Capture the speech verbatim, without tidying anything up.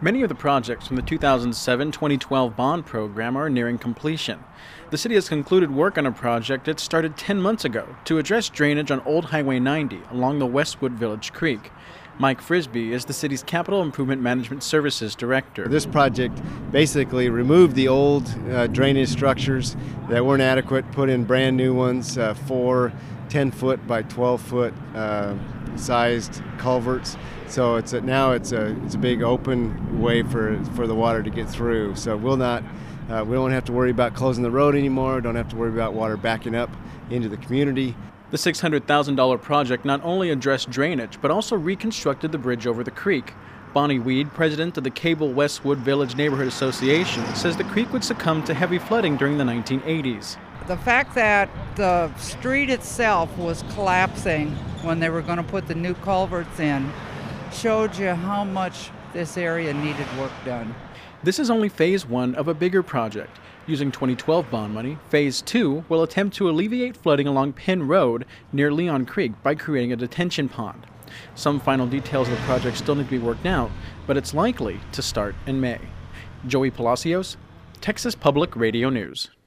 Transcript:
Many of the projects from the two thousand seven to twenty twelve bond program are nearing completion. The city has concluded work on a project it started ten months ago to address drainage on Old Highway ninety along the Westwood Village Creek. Mike Frisbee is the city's Capital Improvement Management Services Director. This project basically removed the old uh, drainage structures that weren't adequate, put in brand new ones, uh, four ten foot by twelve foot uh, sized culverts. So it's a, now it's a it's a big open way for for the water to get through. So we'll not uh, we don't have to worry about closing the road anymore. Don't have to worry about water backing up into the community. The six hundred thousand dollars project not only addressed drainage, but also reconstructed the bridge over the creek. Bonnie Weed, president of the Cable Westwood Village Neighborhood Association, says the creek would succumb to heavy flooding during the nineteen eighties. The fact that the street itself was collapsing when they were going to put the new culverts in showed you how much this area needed work done. This is only phase one of a bigger project. Using twenty twelve bond money, phase two will attempt to alleviate flooding along Penn Road near Leon Creek by creating a detention pond. Some final details of the project still need to be worked out, but it's likely to start in May. Joey Palacios, Texas Public Radio News.